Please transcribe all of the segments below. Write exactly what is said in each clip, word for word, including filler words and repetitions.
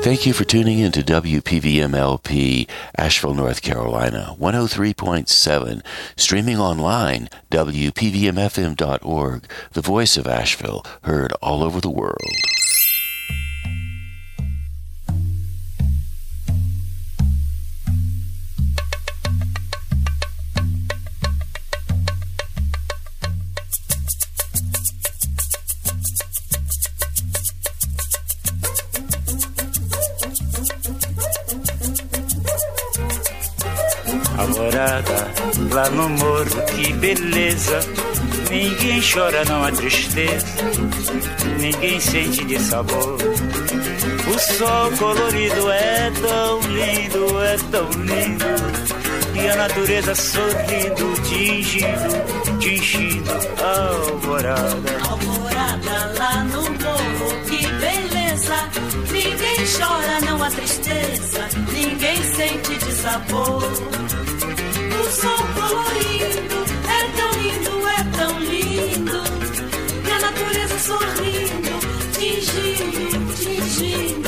Thank you for tuning in to W P V M L P, Asheville, North Carolina, one oh three point seven, streaming online, W P V M F M dot org, the voice of Asheville, heard all over the world. Alvorada, lá no morro, que beleza. Ninguém chora, não há tristeza. Ninguém sente de sabor. O sol colorido é tão lindo, é tão lindo. E a natureza sorrindo, tingindo, tingindo. Alvorada. Alvorada, lá no morro, que beleza. Ninguém chora, não há tristeza. Ninguém sente de sabor. O sol colorido é tão lindo, é tão lindo. E a natureza sorrindo, tingindo, tingindo.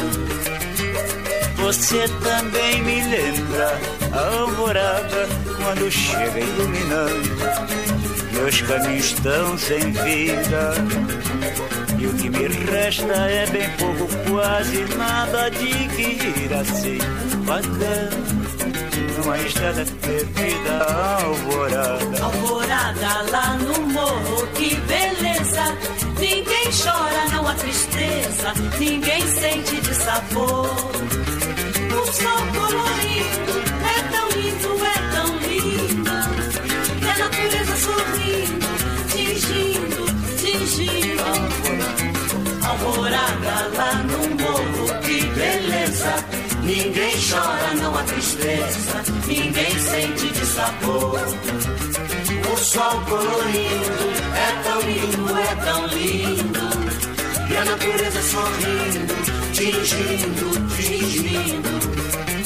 Você também me lembra a alvorada quando chega iluminando. Meus caminhos estão sem vida e o que me resta é bem pouco, quase nada de que ir assim vagando. Uma estrada perdida, alvorada. Alvorada lá no morro, que beleza. Ninguém chora, não há tristeza. Ninguém sente de sabor. O sol colorido é tão lindo, é tão lindo. E a natureza sorrindo, tingindo, tingindo. Alvorada lá no morro, que beleza. Ninguém chora, não há tristeza. Ninguém sente de sabor. O sol colorido é tão lindo, é tão lindo. E a natureza sorrindo, tingindo, tingindo.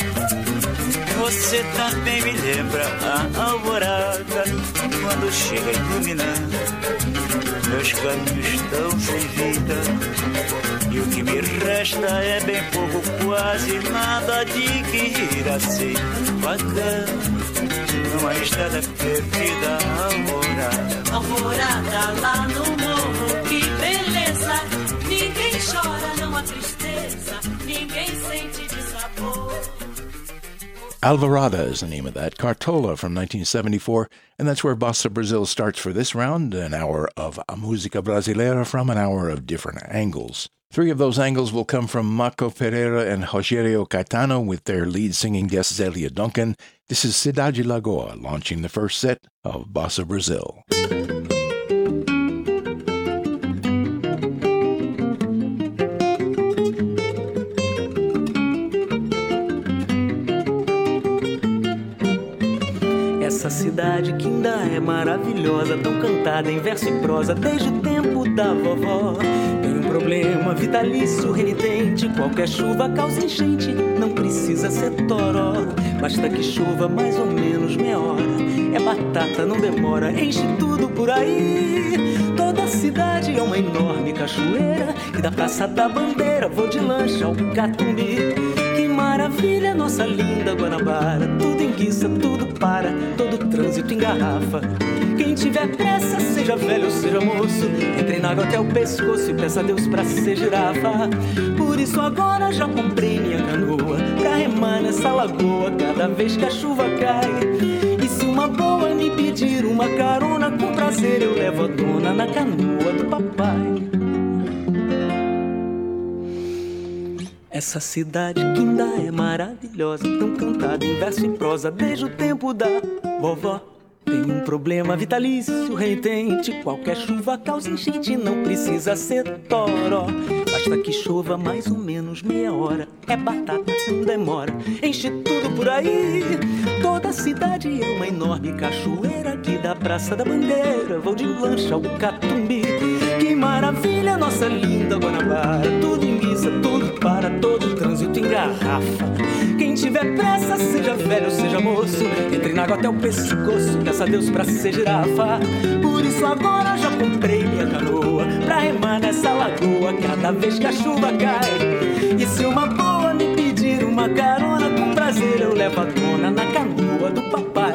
Você também me lembra a alvorada quando chega iluminando. Meus caminhos estão sem vida e o que me resta é bem pouco, quase nada de que ir assim vagando. Numa estrada perdida, alvorada. Alvorada lá no morro, que beleza. Ninguém chora, não há tristeza. Ninguém sente de sabor. Alvorada is the name of that. Cartola from nineteen seventy-four. And that's where Bossa Brazil starts for this round, an hour of a música brasileira from an hour of different angles. Three of those angles will come from Marco Pereira and Rogério Caetano with their lead singing guest Zélia Duncan. This is Cidade Lagoa launching the first set of Bossa Brazil. Essa cidade que ainda é maravilhosa, tão cantada em verso e prosa desde o tempo da vovó. Tem um problema vitalício renitente, qualquer chuva causa enchente, não precisa ser toró. Basta que chova mais ou menos meia hora, é batata, não demora, enche tudo por aí. Toda a cidade é uma enorme cachoeira, e da Praça da Bandeira vou de lancha ao Catumbi. Que maravilha, nossa linda Guanabara, tudo enguiça, tudo para, todo trânsito engarrafa. Quem tiver pressa, seja velho ou seja moço, entre na água até o pescoço e peça a Deus pra ser girafa. Por isso agora já comprei minha canoa, pra remar nessa lagoa cada vez que a chuva cai. E se uma boa me pedir uma carona, com prazer eu levo a dona na canoa do papai. Essa cidade que ainda é maravilhosa, tão cantada em verso e prosa desde o tempo da vovó. Tem um problema vitalício renitente, qualquer chuva causa enchente, não precisa ser toró. Basta que chova mais ou menos meia hora, é batata, não demora, enche tudo por aí. Toda a cidade é uma enorme cachoeira, aqui da Praça da Bandeira vou de lancha ao Catumbi. Que maravilha, nossa linda Guanabara, tudo enguiça, tudo para, todo trânsito engarrafa. Quem tiver pressa, seja velho ou seja moço, entre na água até o pescoço, peça a Deus pra ser girafa. Por isso agora já comprei minha canoa, pra remar nessa lagoa cada vez que a chuva cai. E se uma boa me uma carona, com prazer eu levo a dona na canoa do papai.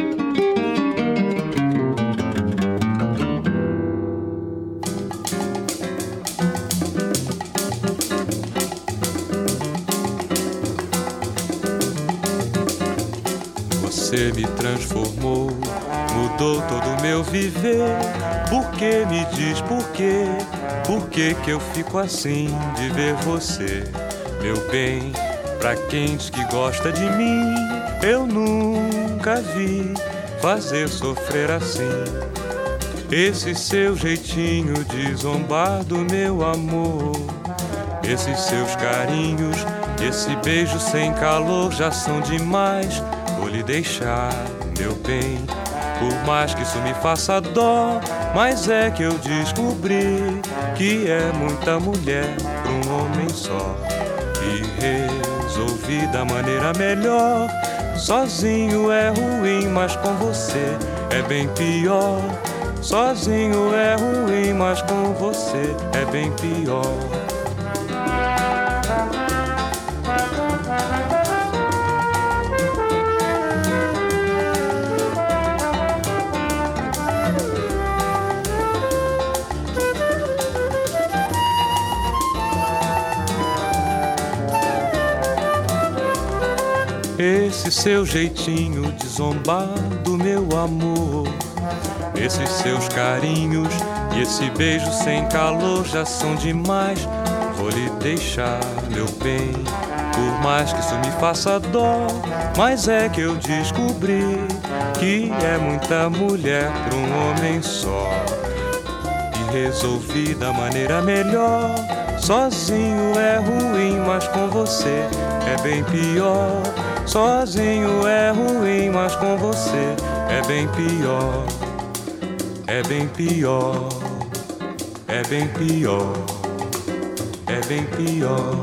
Você me transformou, mudou todo o meu viver. Por que me diz por quê? Por que que eu fico assim de ver você? Meu bem, pra quem diz que gosta de mim, eu nunca vi fazer sofrer assim. Esse seu jeitinho de zombar do meu amor, esses seus carinhos, esse beijo sem calor já são demais. Vou lhe deixar, meu bem, por mais que isso me faça dó, mas é que eu descobri que é muita mulher pra um homem só. E resolvi da maneira melhor. Sozinho é ruim, mas com você é bem pior. Sozinho é ruim, mas com você é bem pior. Esse seu jeitinho de zombar do meu amor, esses seus carinhos e esse beijo sem calor já são demais. Vou lhe deixar, meu bem, por mais que isso me faça dó, mas é que eu descobri que é muita mulher pra um homem só. E resolvi da maneira melhor. Sozinho é ruim, mas com você é bem pior. Sozinho é ruim, mas com você é bem pior. É bem pior. É bem pior. É bem pior.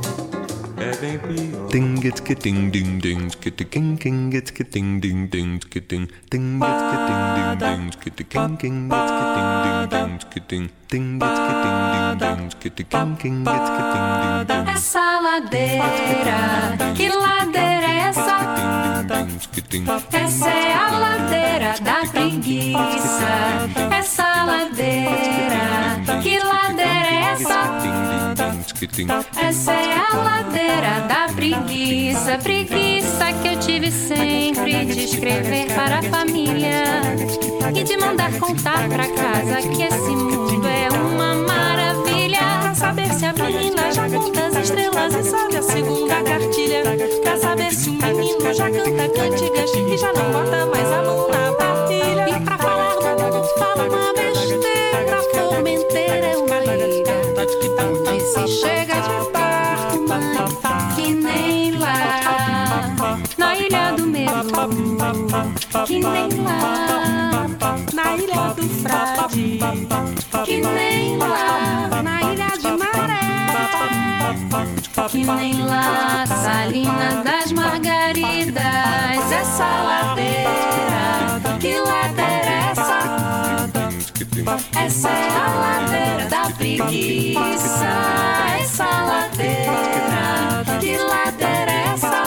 É bem pior. Ding it ding ding ding king king it ding ding ding ding ding it ding ding ding king king it ding ding ding ding it ding ding ding king king it ding ding. Essa ladeira, que ladeira é essa? Essa é a ladeira da preguiça. Essa ladeira, que ladeira é essa? Essa é a ladeira da preguiça. Preguiça que eu tive sempre de escrever para a família e de mandar contar pra casa que esse mundo é uma maravilha. Pra saber se a menina já conta as estrelas e sabe a segunda cartilha. Pra saber se o menino já canta cantigas e já não bota mais a mão na partilha. E pra falar do mundo fala uma besteira. Formenteira é uma ilha onde se chega de barco, mãe, que nem lá na ilha do medo, que nem lá na ilha do frade, que nem lá na ilha de Maré, que nem lá Salina das Margaridas. Essa ladeira, que ladeira é essa? Essa é a ladeira da preguiça. Essa ladeira, que ladeira é essa?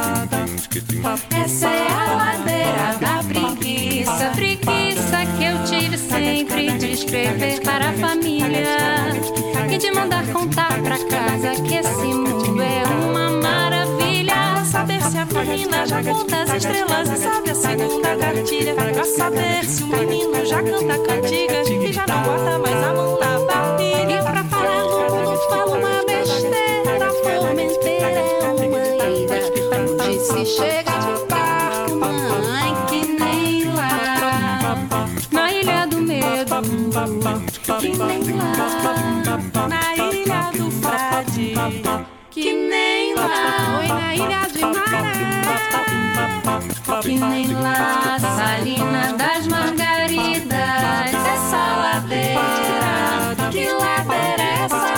Essa é a ladeira da preguiça. Preguiça que eu tive sempre de escrever para a família e de mandar contar pra casa que esse mundo é uma maravilha. Saber se a menina já conta as estrelas e sabe a segunda cartilha. Pra saber se o menino já canta cantigas e já não bota mais a mão na partilha. E pra falar do mundo fala uma besteira. Formenteira é uma ilha onde se chega de barco, mãe, que nem lá na ilha do medo, que nem lá na ilha do frade, que nem lá, oi, na ilha de Maré, que nem lá Salina das Margaridas. Essa ladeira, que ladeira é essa?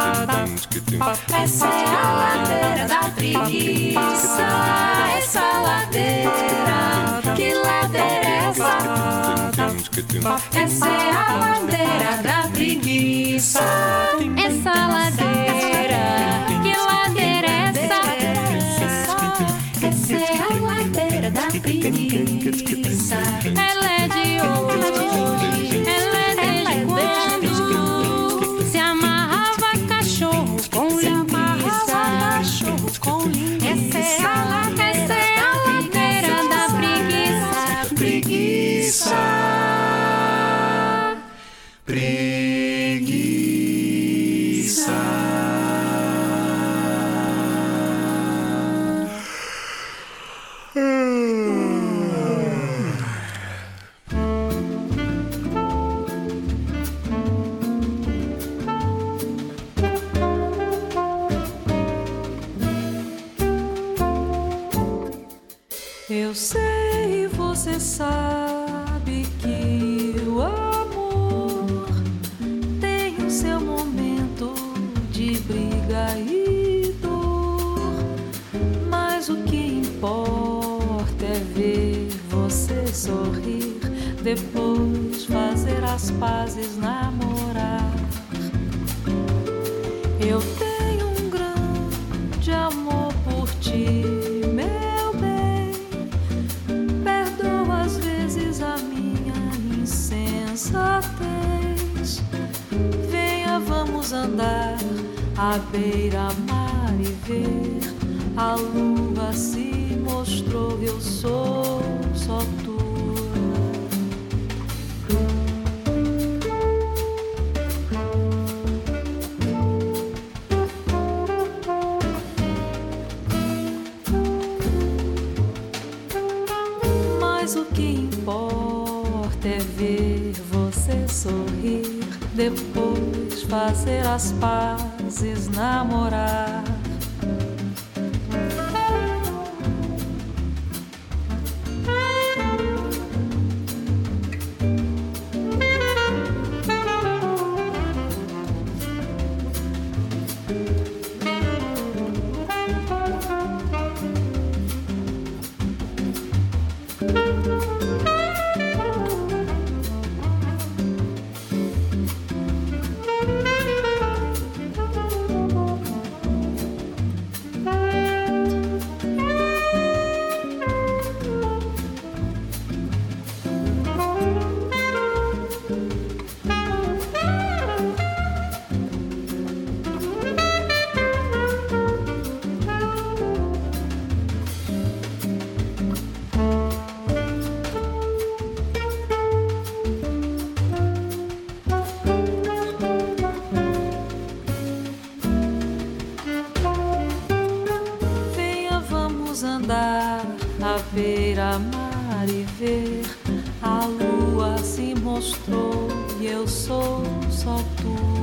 Essa é a ladeira da preguiça. Essa ladeira, que ladeira é essa? Essa é a ladeira da preguiça. Essa ladeira, que ladeira é essa? preguiça. Ela é de hoje, ela é desde quando se amarrava cachorro com linguiça. Essa é a, essa é a ladeira da preguiça. Preguiça. Preguiça. Eu sei, você sabe que o amor tem o seu momento de briga e dor, mas o que importa é ver você sorrir, depois fazer as pazes, namorar. Eu tenho um grande amor por ti, meu bem. Perdoa às vezes a minha insensatez. Venha, vamos andar à beira-mar e ver. A lua se mostrou, eu sou só tua. Mas o que importa é ver você sorrir, depois fazer as pazes, namorar. À beira-mar e ver. A lua se mostrou e eu sou só tua.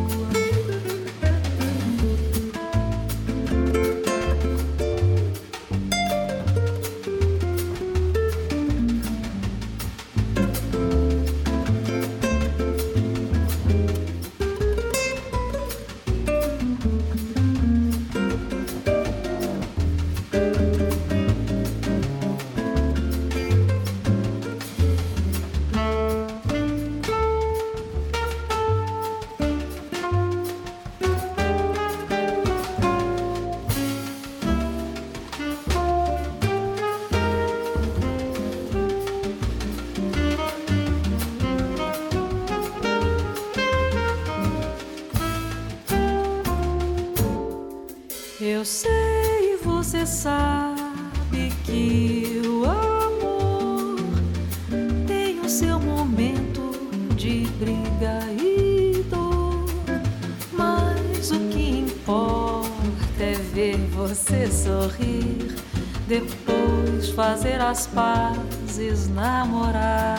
Eu sei, você sabe que o amor tem o seu momento de briga e dor, mas o que importa é ver você sorrir, depois fazer as pazes, namorar.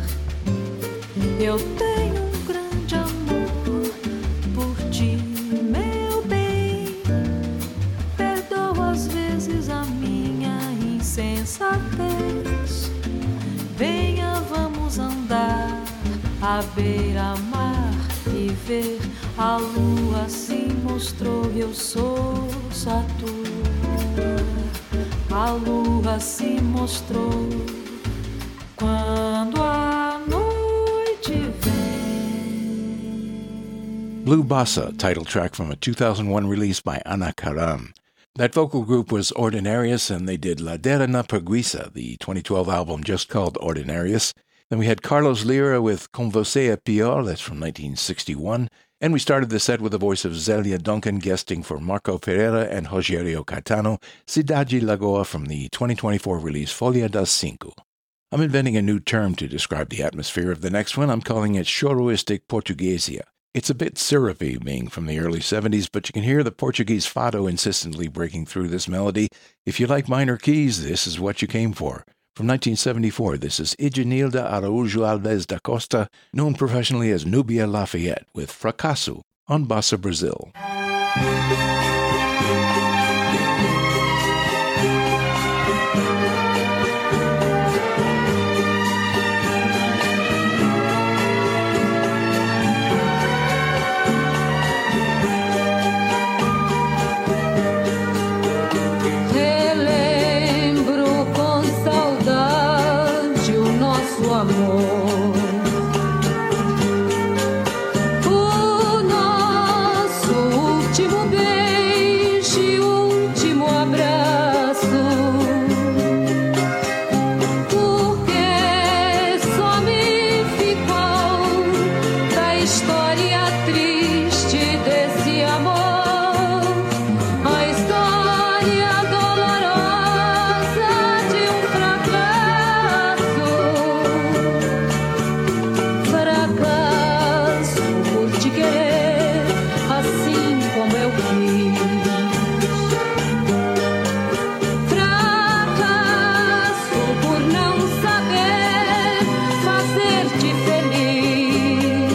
Eu tenho um grande amor por ti, meu bem. Perdoa às vezes a minha insensatez. Venha, vamos andar à beira-mar e ver. A lua se mostrou, eu sou só tua. A lua se mostrou quando a noite vem. Blue Bossa, title track from a two thousand one release by Ana Karam. That vocal group was Ordinarius, and they did Ladera na Preguiça, the twenty twelve album just called Ordinarius. Then we had Carlos Lira with Com Você é Pior, that's from nineteen sixty-one. And we started the set with the voice of Zélia Duncan guesting for Marco Pereira and Rogério Caetano, Cidade Lagoa from the twenty twenty-four release Folha das Cinco. I'm inventing a new term to describe the atmosphere of the next one. I'm calling it choroistic Portuguesia. It's a bit syrupy, being from the early seventies, but you can hear the Portuguese fado insistently breaking through this melody. If you like minor keys, this is what you came for. From nineteen seventy-four, this is Igenilda Araújo Alves da Costa, known professionally as Nubia Lafayette, with Fracasso on Bossa Brazil. O nosso último beijo e último abraço, porque só me ficou da história triste desse amor, a história dolorosa de um fracasso. Fracasso por te querer assim como eu quis. Fracasso por não saber fazer-te feliz.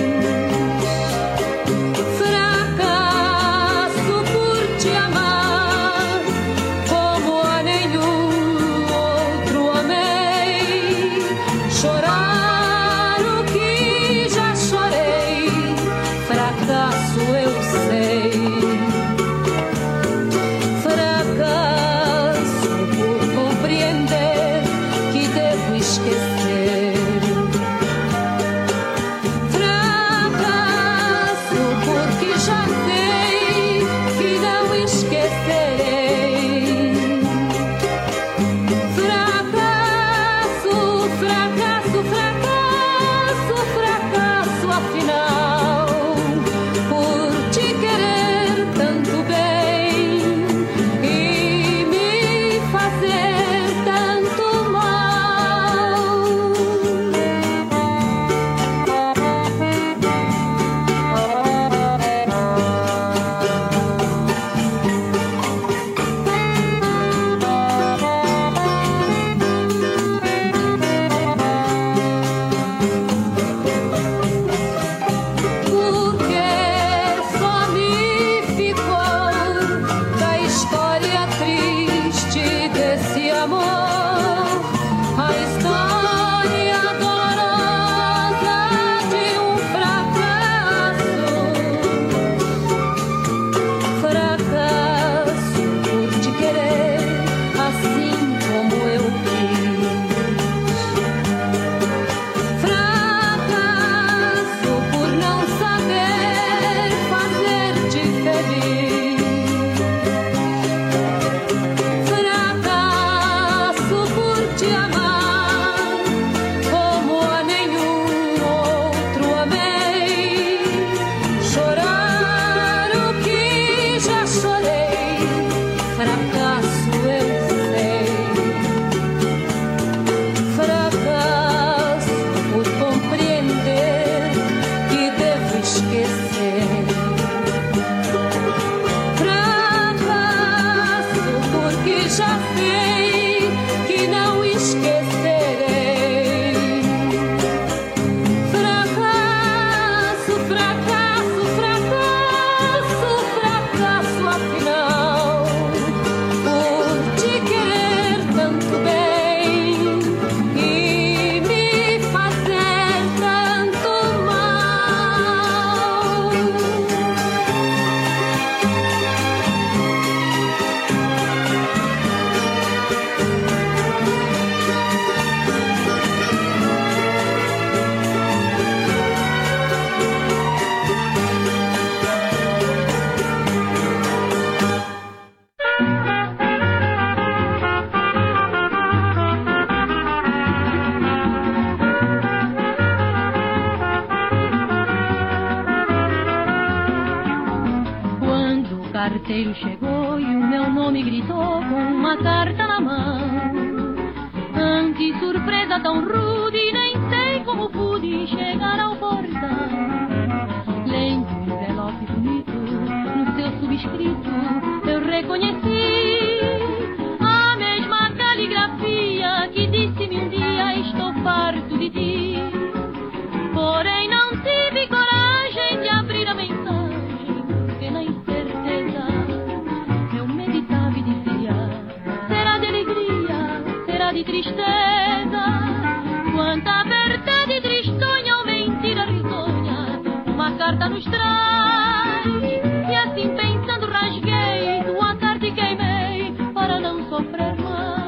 Fracasso por te amar como a nenhum outro amei. Chorar o que já chorei, fracasso eu sei. Fracasso por compreender que devo esquecer. Fracasso porque já sei que não esquecerei. Fracasso, fracasso, fracasso, fracasso afinal, por te querer tanto bem e me fazer tanto mal. Porque só me ficou da história triste desse amor, a história dolorosa de um fracasso. Fracasso por te querer assim como eu quis. Fracasso por não saber fazer-te feliz. Fracasso por te amar como a nenhum outro amei. Chorar o que já chorei, fracasso eu sei. Fracasso por compreender que devo esquecer. Fracasso porque já sei que não esquecerei. Fracasso, fracasso, fracasso, fracasso afinal, por te querer tanto bem e me fazer tanto mal. carteiro chegou e o meu nome gritou com uma carta na mão. Ante surpresa tão rude, nem sei como pude chegar ao portão. Lendo um envelope bonito, no seu subscrito eu reconheci a mesma caligrafia que disse-me um dia: estou farto de ti. Porém não tive coragem de abrir a mensagem, porque na incerteza eu meditava e dizia: será de alegria, será de tristeza? Quanta verdade tristonha ou mentira risonha uma carta nos traz. E assim pensando rasguei tua carta e queimei para não sofrer mais.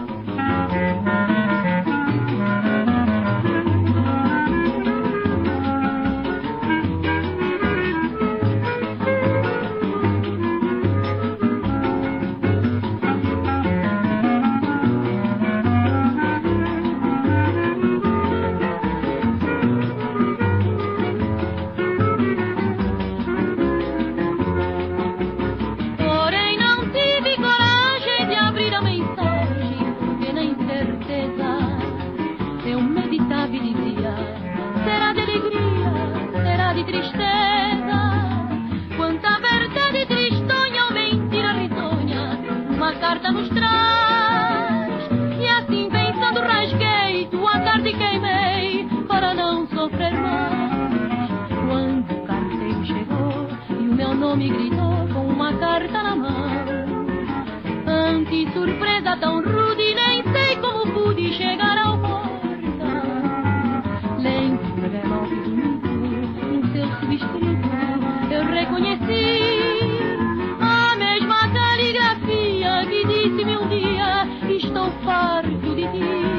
Me gritou com uma carta na mão. Ante surpresa tão rude, nem sei como pude chegar ao portão. Lendo um envelope bonito, no seu subscrito eu reconheci a mesma caligrafia que disse-me um dia: estou farto de ti.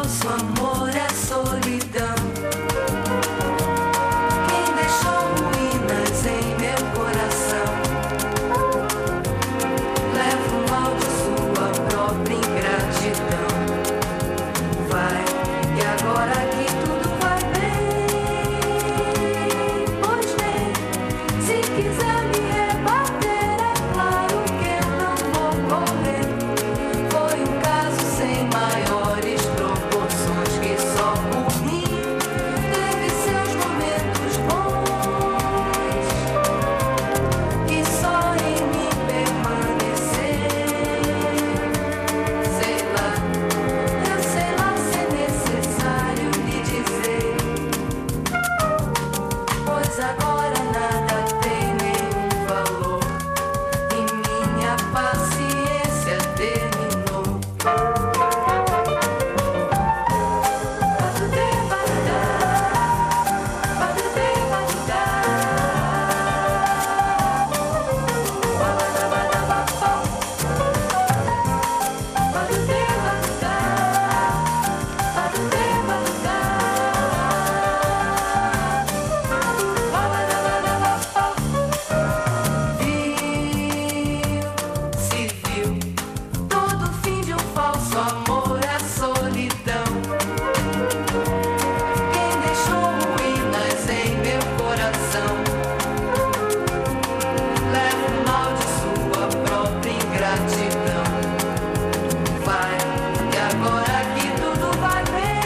falso amor é solidão. Quem deixou ruínas em meu coração leva o mal de sua própria ingratidão. Vai, e agora que tudo vai bem, pois bem, se quiser me rebater, é claro que eu não vou correr. Foi um caso sem maiores proporções que só por mim teve seus momentos bons, e só em mim permanecer. Sei lá, eu sei lá se é necessário lhe dizer, pois agora nada tem nenhum valor e minha paciência terminou. Batudê, batudá, batudê, batudá, babadabadabapá. Batudê, batudá, batudê, batudá, babadabadabapá. Viu, se viu, todo fim de um falso amor é solidão. Quem deixou ruínas em meu coração leva o mal de sua própria ingratidão. Vai, e agora que tudo vai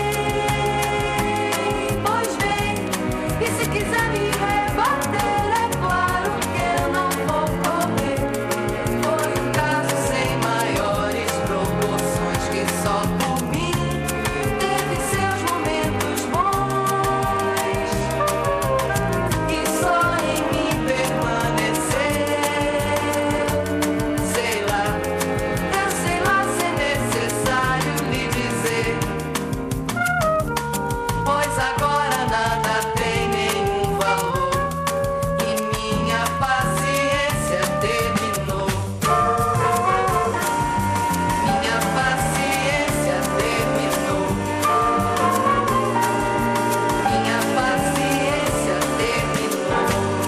bem, pois bem, e se quiser me rebater, é claro que eu não vou correr. Foi um caso sem maiores proporções que só por mim teve seus momentos bons, e só em mim permaneceu. Sei lá, eu sei lá se é necessário lhe dizer, pois agora nada tem nenhum valor e minha paciência terminou. Minha paciência terminou. Minha paciência terminou.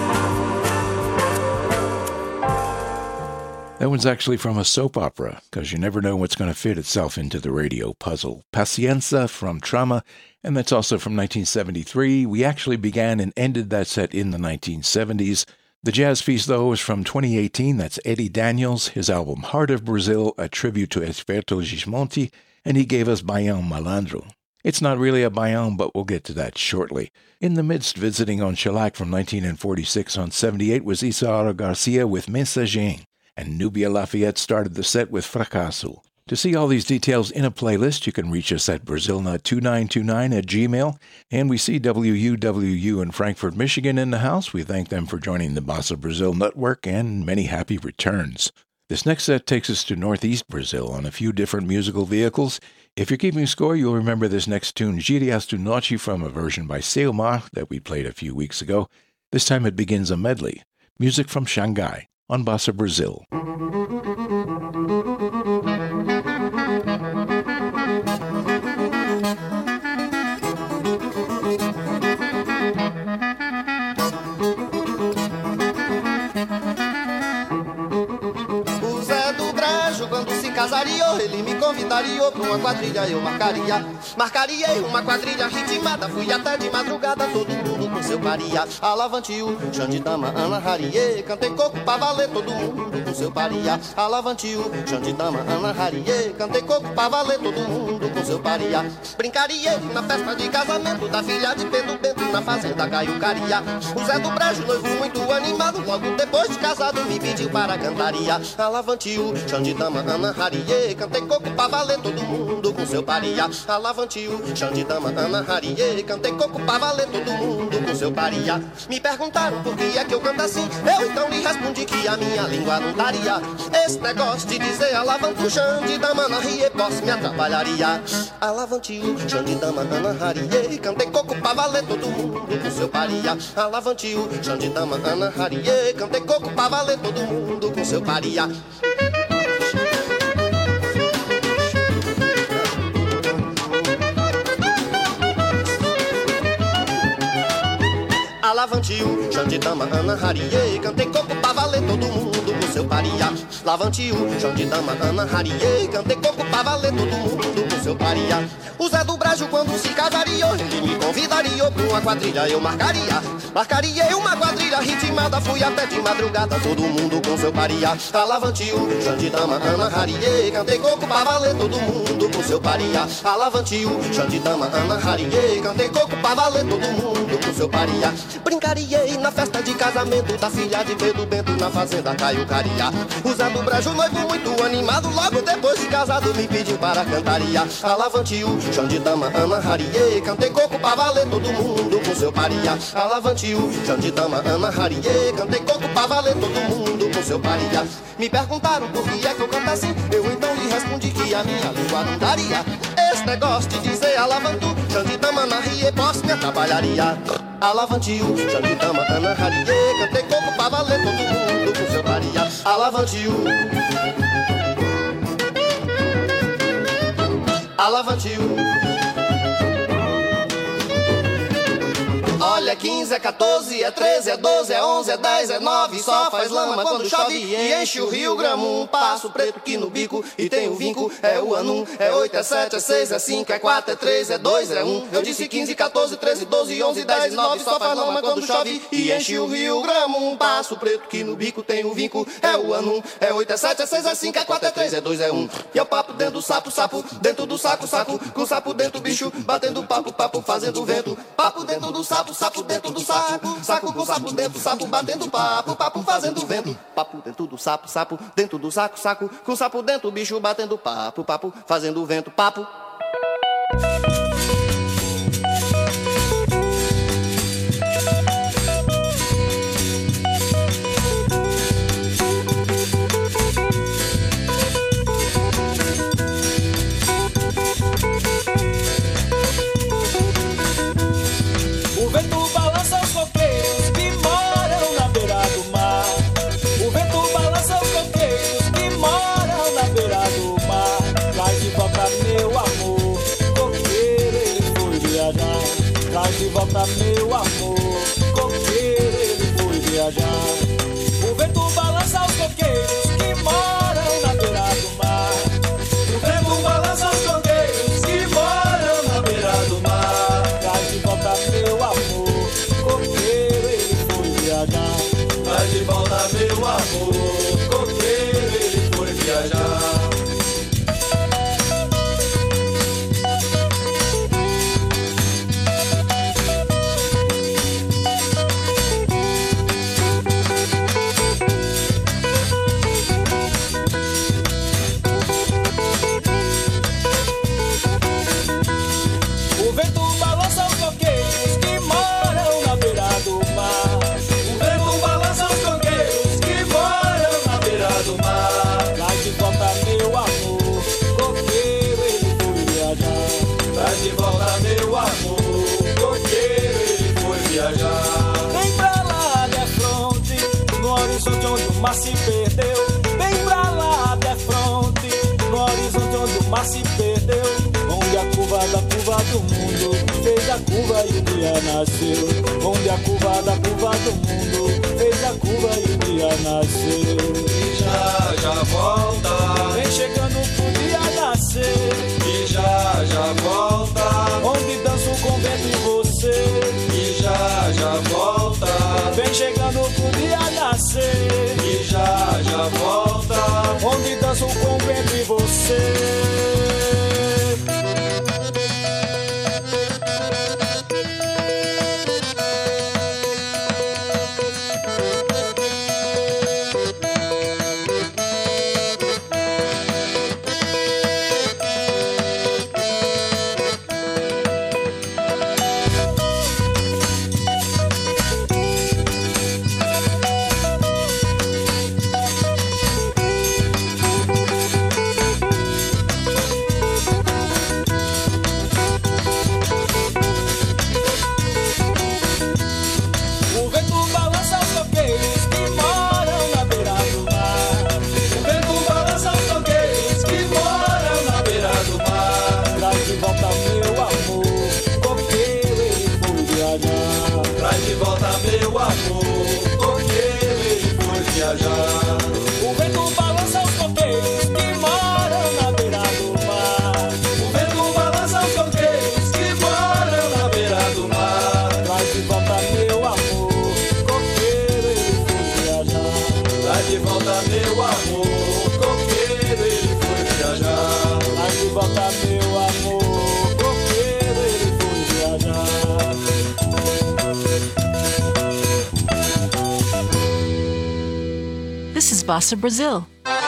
That one's actually from a soap opera, because you never know what's going to fit itself into the radio puzzle. Pacienza from Trama, and that's also from nineteen seventy-three. We actually began and ended that set in the nineteen seventies. The jazz piece, though, is from twenty eighteen. That's Eddie Daniels, his album Heart of Brazil, a tribute to Esperto Gismonti, and he gave us Baião Malandro. It's not really a baião, but we'll get to that shortly. In the midst, visiting on shellac from nineteen forty-six on seventy-eight was Isaura Garcia with Mensagem, and Nubia Lafayette started the set with Fracasso. To see all these details in a playlist, you can reach us at Brazilnut two nine two nine at Gmail, and we see W U W U in Frankfort, Michigan in the house. We thank them for joining the Bossa Brazil network, and many happy returns. This next set takes us to Northeast Brazil on a few different musical vehicles. If you're keeping score, you'll remember this next tune, Girias do Norte, from a version by Seomar that we played a few weeks ago. This time it begins a medley. Music from Shanghai on Bossa Brazil. O Zé do Brejo, quando se casaria, ele me convidaria pra uma quadrilha, eu marcaria. Marcaria uma quadrilha ritmada, fui até de madrugada, todo mundo com seu paria. Alavantiu, Xandidama, Ana Harie, cantei coco pra valer, todo mundo com seu paria. Alavantiu, Xandidama, Ana Harie, cantei coco pra valer, todo mundo com seu paria. Brincaria na festa de casamento da filha de Pedro Bento, na fazenda Caiucaria. O Zé do Brejo, noivo muito animado, logo depois de casado me pediu para cantaria. Alavantiu, Xandidama, Ana Harie, cantei coco pra valer, todo mundo com seu paria. Alavantiu, Xandidama, Ana Harie, cantei coco pra valer, todo mundo com seu paria. Me perguntaram por que é que eu canto assim, eu então lhe respondi que a minha língua não daria. Esse negócio de dizer alavantu, Xandidama, Ana Harie, posso me atrapalharia. Alavantiu, Xandidama, Ana Harie, cantei coco pra valer, todo mundo com seu paria. Alavantiu, Xandidama, Ana Harie, cantei coco pra valer, todo mundo com seu paria. Lavantio, Jandidama, Ana Harie, cantei coco pra valer todo mundo com seu paria. Lavantio, Jandidama, Ana Harie, cantei coco pra valer todo mundo com seu paria. O Zé do Brejo quando se casaria, ele me convidaria pra uma quadrilha, eu marcaria. Marcaria uma quadrilha ritmada, fui até de madrugada, todo mundo com seu paria. Lavantio, Jandidama, Ana Harie, cantei coco pra valer todo mundo com seu paria. Lavantio, Jandidama, Ana Harie, cantei coco pra valer todo mundo com seu paria. Brincariei na festa de casamento da filha de Pedro Bento na fazenda Caiucaria. O Zé do Brejo, noivo muito animado, logo depois de casado me pediu para cantaria. Lavantio, Jandidama, Ana Harie, cantei coco pra valer todo mundo com seu paria. Lavantio, Jandidama, Ana Harie, cantei coco pra valer todo mundo com seu paria. Me perguntaram por que é que eu canto assim, eu então lhe respondi que a minha língua não daria. Esse negócio de dizer alavantu, Jandidama, Ana Harie, posso me atrapalharia. Alavantio, Jandidama, Ana Harie, cantei coco pra valer todo mundo com seu paria. Alavantio, Alavantio. Olha, é quinze, é quatorze, é treze, é doze, é onze, é dez, é nove. Só faz lama quando chove e enche o rio gramo. Um passo preto que no bico e tem o vinco. É o ano um, é oito, é sete, é seis, é cinco, é quatro, é três, é dois, é um. Eu disse quinze, quatorze, treze, doze, onze, dez, nove. Só faz lama quando chove e enche o rio gramo. Um passo preto que no bico tem o vinco. É o ano um, é oito, é sete, é seis, é cinco, é quatro, é três, é dois, é um. E é o papo dentro do sapo, sapo, dentro do saco, saco. Com sapo dentro, bicho, batendo papo, papo, fazendo vento. Papo dentro do sapo, sapo dentro do saco, saco com sapo dentro, sapo batendo papo, papo fazendo vento. Papo dentro do sapo, sapo dentro do saco, saco com sapo dentro, bicho batendo papo, papo fazendo vento, papo. De volta meu amor, coqueiro ele foi viajar. O vento balança os coqueiros que moram na beira do mar. O vento balança os coqueiros que moram na beira do mar. Traz de volta meu amor, coqueiro ele foi viajar. Traz de volta meu amor, coqueiro ele foi viajar. De volta meu amor, coqueiro ele foi viajar. Vem pra lá de fronte, no horizonte onde o mar se perdeu. Vem pra lá de fronte, no horizonte onde o mar se perdeu. Onde a curva da curva do mundo fez a curva e o dia nasceu. Onde a curva da curva do mundo fez a curva e o dia nasceu. E já, já volta, vem chegando pro dia nascer. E já, já volta, onde dança o convento e você. E já, já volta, vem chegando pro dia nascer. E já, já volta, onde dança o convento e você. volta, meu amor, coqueiro, ele foi viajar. This is Bossa Brazil.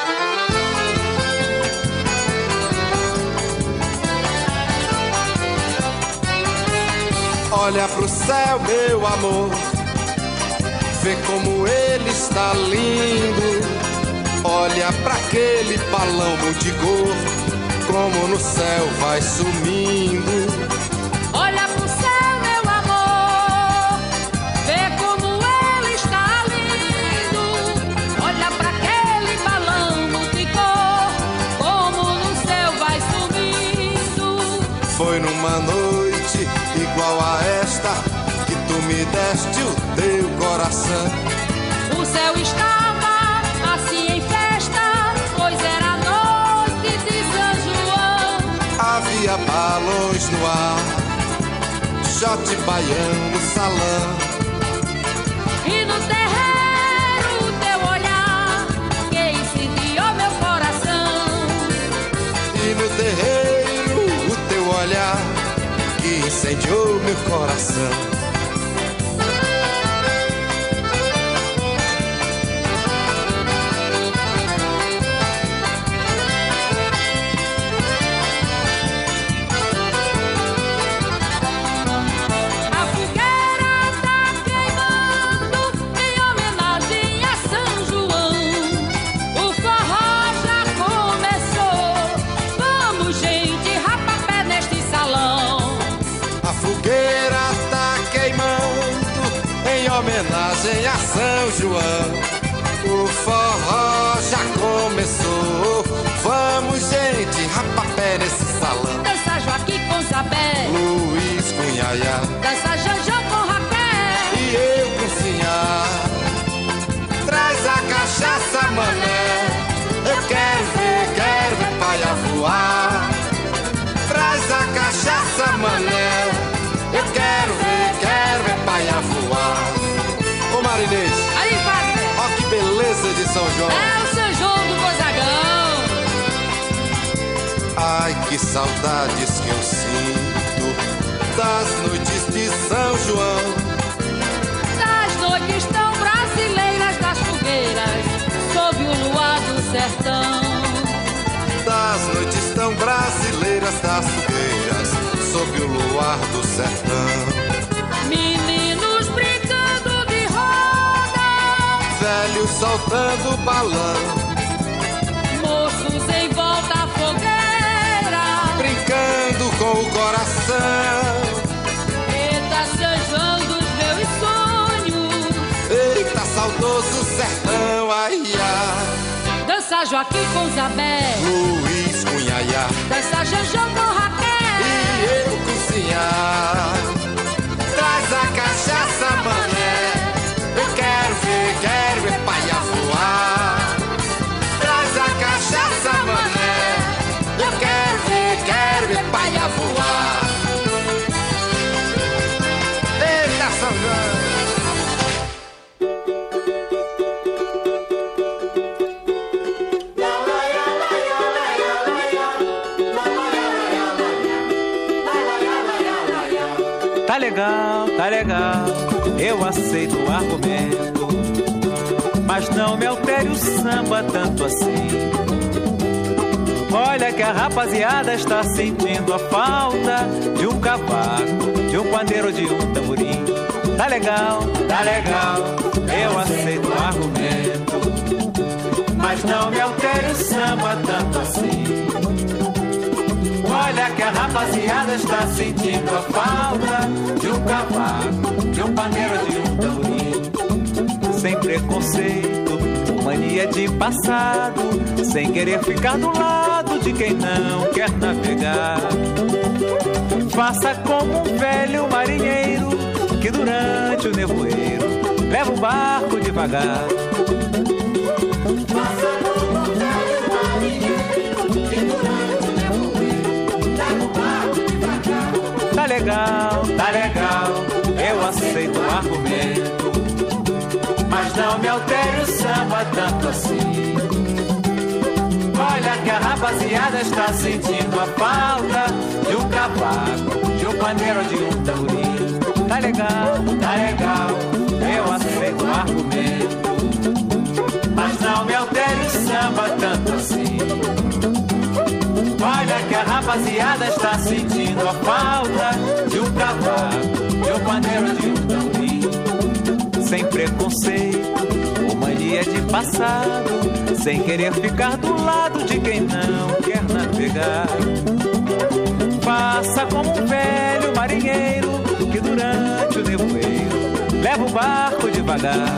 Olha pro céu, meu amor, vê como ele está lindo. Olha pra aquele balão multicor, como no céu vai sumindo. Olha pro céu, meu amor, vê como ele está lindo. Olha pra aquele balão multicor, como no céu vai sumindo. Foi numa noite igual a esta que tu me deste o teu coração. O céu estava assim em festa, pois era a noite de São João. Havia balões no ar, shot baiano no salão. E no terreiro o teu olhar que incendiou meu coração. E no terreiro o teu olhar que incendiou meu coração. Homenagem a São João, o forró já começou. Vamos, gente, rapapé nesse salão. Dança Joaquim com Zabé, Luiz com Yaya, dança Janjão com Raquel, e eu com Sinhá. Traz a cachaça, mané, eu quero ver, quero ver paia voar. Traz a cachaça, mané, eu quero ver, quero ver paia voar. Ô Marinês, aí, Wagner, ó que beleza de São João. é o São João do Gozagão. Ai, que saudades que eu sinto das noites de São João. Das noites tão brasileiras, das fogueiras sob o luar do sertão. Das noites tão brasileiras, das fogueiras sob o luar do sertão. Meninos brincando de roda, Velhos soltando balão, moços em volta à fogueira, brincando com o coração. eita, São João dos meus sonhos. Eita, saudoso sertão, ai, ai. Dança Joaquim com Zabé, Luiz com Yaya, dança Janjão com Raquel, e eu com Sinhá. Traz a cachaça, mané, eu quero ver, quero ver paia voar. Traz a cachaça, mané, eu quero ver, quero ver paia voar. Eita, São João. Tá legal, tá legal, eu aceito o argumento, mas não me altere o samba tanto assim. Olha que a rapaziada está sentindo a falta de um cavaco, de um pandeiro, de um tamborim. Tá legal, tá legal, eu aceito o argumento, mas não me altere o samba tanto assim. Olha que a rapaziada está sentindo a falta de um cavaco, de um pandeiro, de um tamborim. Sem preconceito, mania de passado, sem querer ficar do lado de quem não quer navegar. Faça como um velho marinheiro que durante o nevoeiro leva o barco devagar. Faça como um velho marinheiro que durante o nevoeiro leva o barco devagar. Tá legal, tá legal, eu aceito o argumento, mas não me altere o samba tanto assim. Olha que a rapaziada está sentindo a falta de um cavaco, de um pandeiro, de um tamborim. Tá legal, tá legal, eu aceito o argumento, mas não me altere o samba tanto assim. Olha que a rapaziada está sentindo a falta de um cavaco, de um pandeiro, de um tamborim. Sem preconceito ou mania de passado, sem querer ficar do lado de quem não quer navegar. Faça como um velho marinheiro que durante o nevoeiro leva o barco devagar.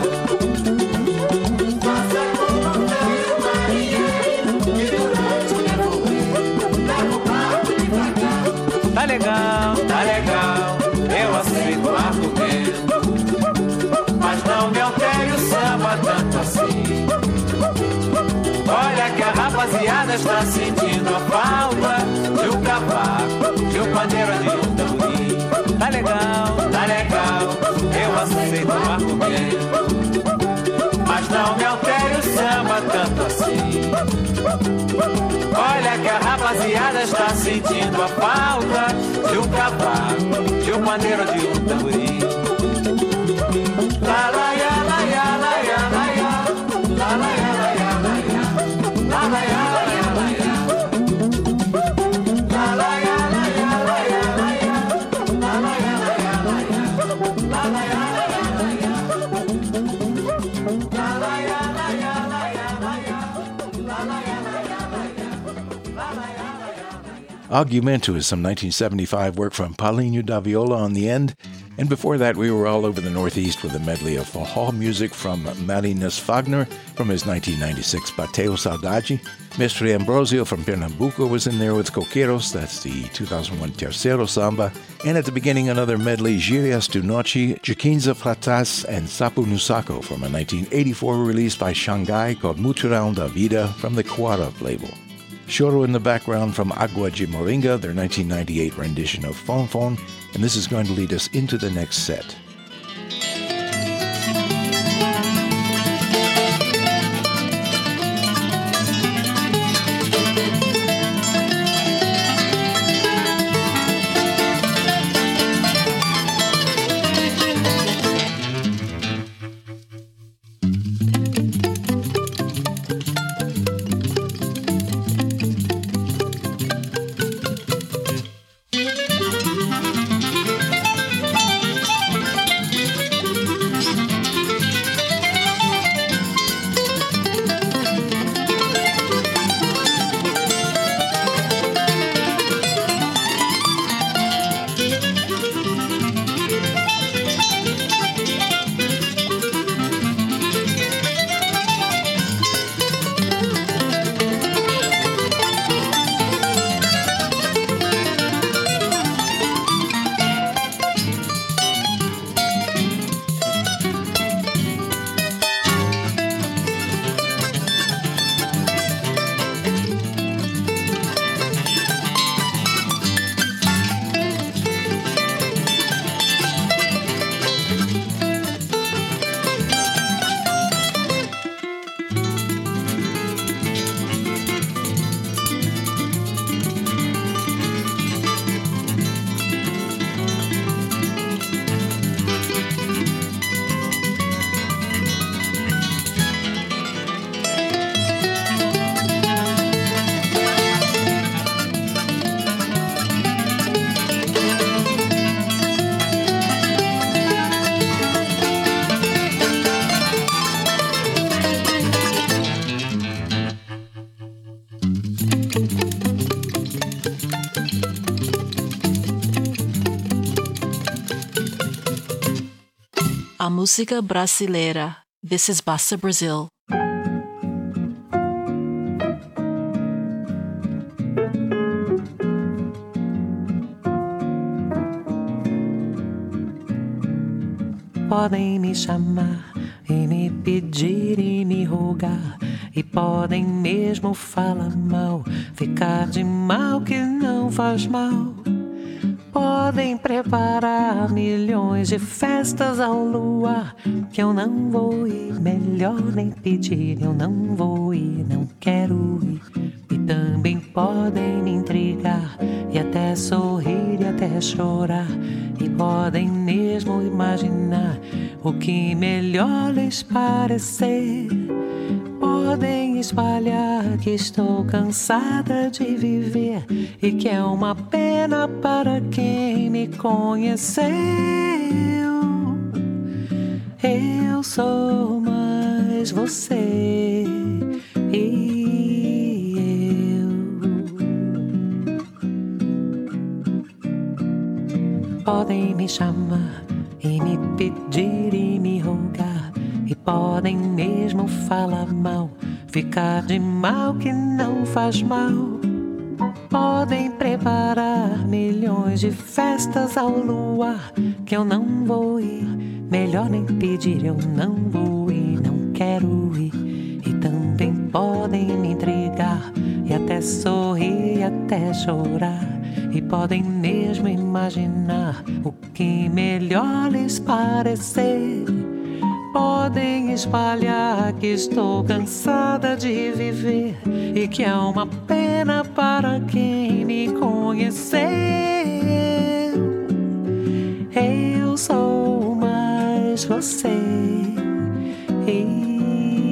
Faça como um velho marinheiro que durante o nevoeiro leva o barco devagar. Tá legal, tá legal, eu aceito o argumento, mas não me altere o samba tanto assim. Olha que a rapaziada está sentindo a falta de um cavaco, de um pandeiro, de um tamborim. Tá legal, tá legal, eu aceito o argumento, mas não me altere o samba tanto assim. Olha que a rapaziada está sentindo a falta de um cavaco, de um pandeiro, de um tamborim. La la ya la ya la ya la ya, la la ya la ya la ya, la la ya la ya la ya, la la ya la ya la ya la ya, la la ya la ya la ya, la la ya la ya la ya, la la ya la ya la ya la ya, la la ya la ya la ya, la la ya la ya. Argumento is some nineteen seventy-five work from Paulinho da Viola on the end. And before that, we were all over the Northeast with a medley of forró music from Marinus Fagner from his nineteen ninety-six Bateu Saudade. Mestre Ambrosio from Pernambuco was in there with Coqueiros, that's the two thousand one Terceiro Samba. And at the beginning, another medley, Gírias do Norte, Jaquinza Pratas, and Sapo no Saco from a nineteen eighty-four release by Shanghai called Mutirão da Vida from the Quara label. Choro in the background from Agua de Moringa, their nineteen ninety-eight rendition of Fon Fon, and this is going to lead us into the next set. A música brasileira. This is Bossa Brazil. Podem me chamar e me pedir e me rogar, e podem mesmo falar mal, ficar de mal que não faz mal. Podem preparar milhões de festas ao luar, que eu não vou ir, melhor nem pedir, eu não vou ir, não quero ir. Me também podem me intrigar e até sorrir e até chorar, e podem mesmo imaginar o que melhor lhes parecer. Podem espalhar que estou cansada de viver e que é uma pena para quem me conheceu. Eu sou mais você e eu. Podem me chamar e me pedir e me rogar, e podem mesmo falar mal, ficar de mal que não faz mal. Podem preparar milhões de festas ao luar, que eu não vou ir. Melhor nem pedir, eu não vou ir, não quero ir. E também podem me intrigar e até sorrir e até chorar, e podem mesmo imaginar o que melhor lhes parecer. Podem espalhar que estou cansada de viver e que é uma pena para quem me conheceu. Eu sou mais você e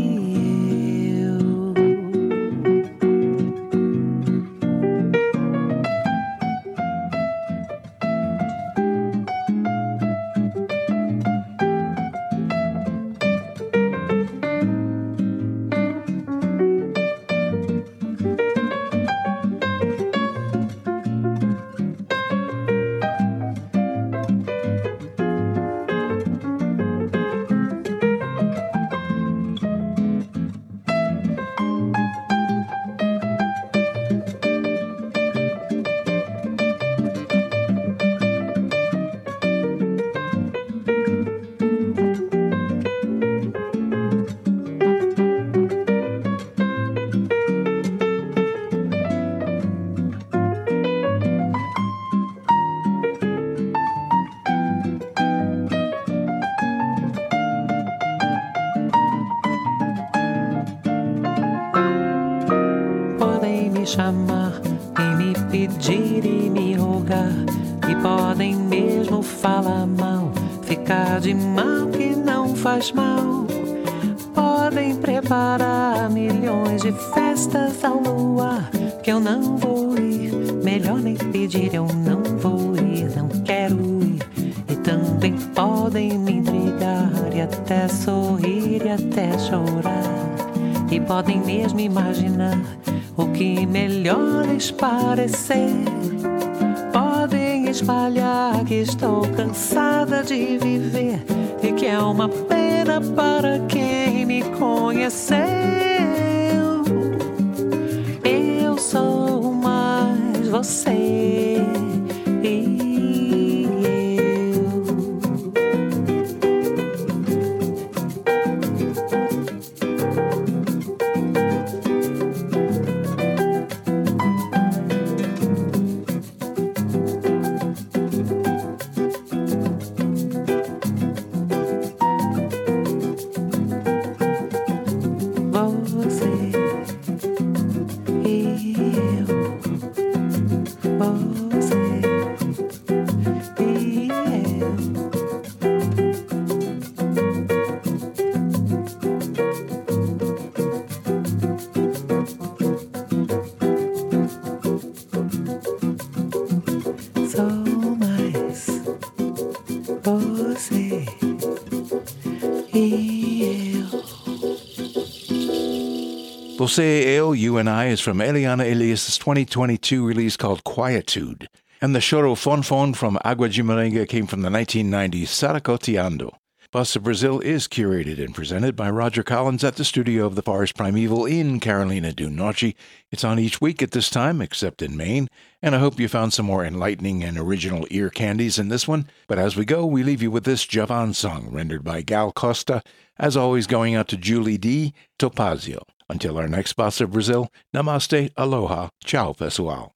chamar e me pedir e me rogar, e podem mesmo falar mal, ficar de mal que não faz mal. Podem preparar milhões de festas ao luar, que eu não vou ir. Melhor nem pedir, eu não vou ir, não quero ir. E também podem me intrigar e até sorrir e até chorar, e podem mesmo imaginar o que melhor lhes parecer. Podem espalhar que estou cansada de viver e que é uma pena para quem me conheceu. Eu sou mais você e Você, Eu, You and I is from Eliana Elias' twenty twenty-two release called Quietude. And the choro Fonfon from Agua de Merengue came from the nineteen ninety Saracoteando. Bossa Brazil is curated and presented by Roger Collins at the studio of the Forest Primeval in Carolina do Norte. It's on each week at this time, except in Maine, and I hope you found some more enlightening and original ear candies in this one. But as we go, we leave you with this Javan song rendered by Gal Costa, as always going out to Julie D. Topazio. Until our next Bossa Brazil, namaste, aloha, ciao pessoal.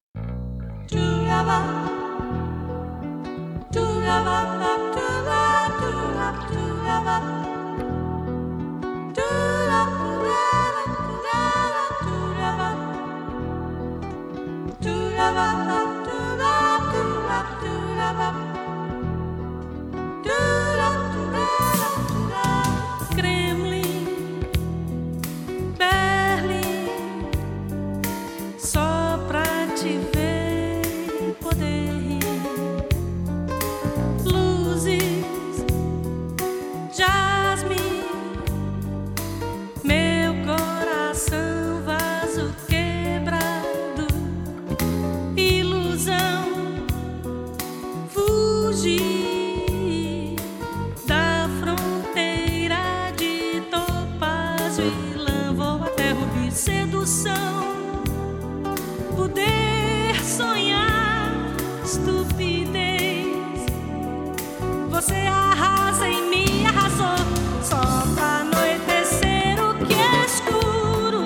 estupidez. Você arrasa em mim, arrasou. Só pra anoitecer o que é escuro.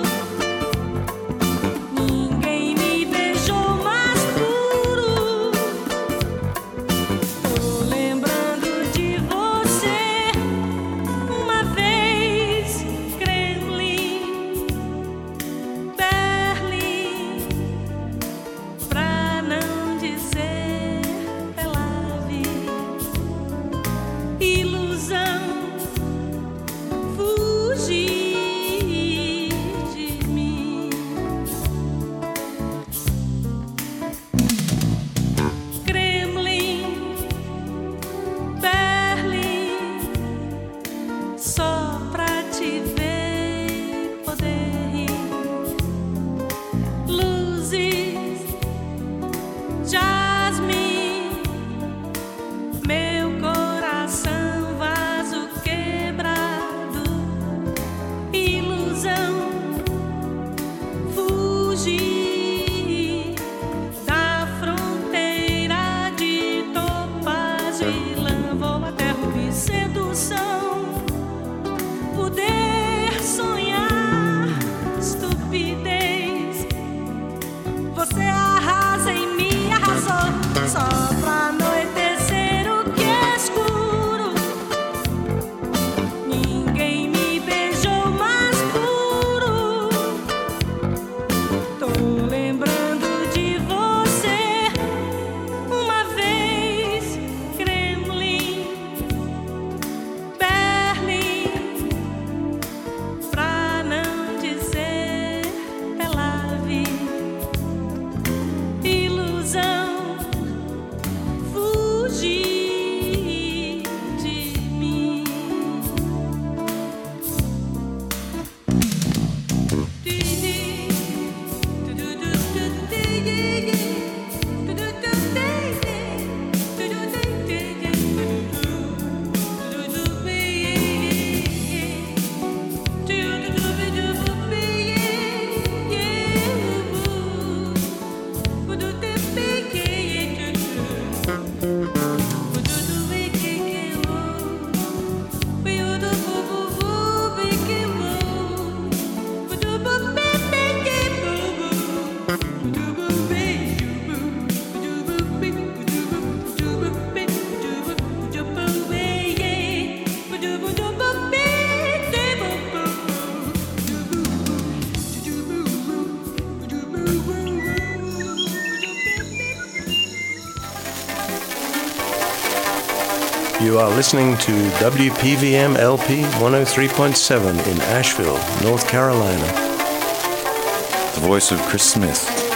Ninguém me beijou mais puro. Tô lembrando de você uma vez, Kremlin, Berlim, pra não dizer Tel Aviv. Ilusão, fugir de mim. Kremlin, Berlim, só pra te ver poder rir. Luzes, jasmim, meu coração vaso quebrado. Ilusão, fugir da fronteira de topázio e lã. Vou até rubi, sedução, poder sonhar, estupidez. Você arrasa em mim, arrasou. Só pra anoitecer o que é escuro. Ninguém me beijou mais puro. Tô lembrando de você uma vez, Kremlin, Berlim, pra não dizer Tel Aviv. Ilusão, fugir de mim. You are listening to W P V M L P one oh three point seven in Asheville, North Carolina. The voice of Chris Smith.